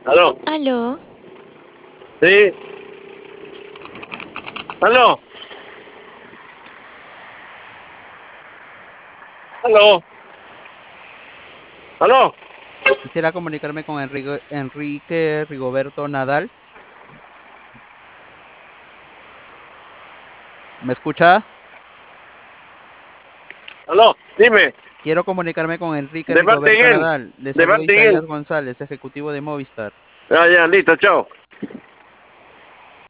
Aló, Aló, sí, aló, aló, aló. Quisiera comunicarme con Enrique Rigoberto Nadal. ¿Me escucha? Aló, dime, Quiero comunicarme con Enrique de Rigoberto Martiguel, Nadal. Le de saluda Isaías Martiguel. González, ejecutivo de Movistar. Ya, ya, listo, chao.